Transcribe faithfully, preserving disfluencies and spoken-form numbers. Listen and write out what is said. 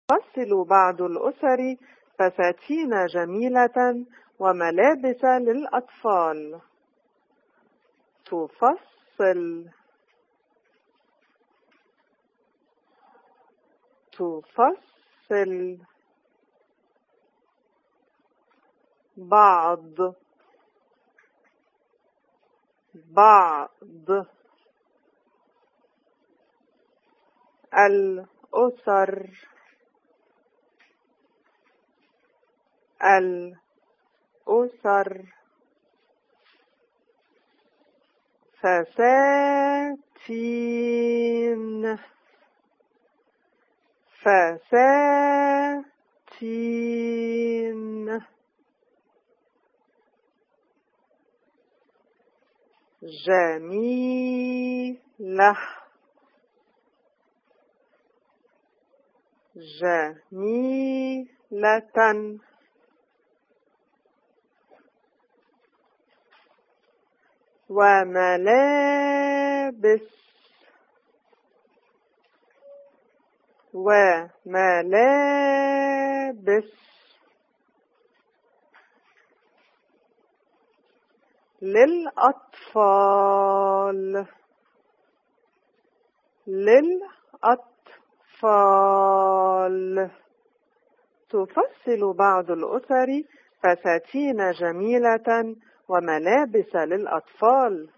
تفصل بعض الأسر فساتين جميلة وملابس للأطفال. تفصل تفصل بعض بعض الأسر الأسر فساتين فساتين جميلة جميلة وملابس وملابس للأطفال للأطفال. تفصل بعض الأسر فساتين جميلة وملابس للأطفال.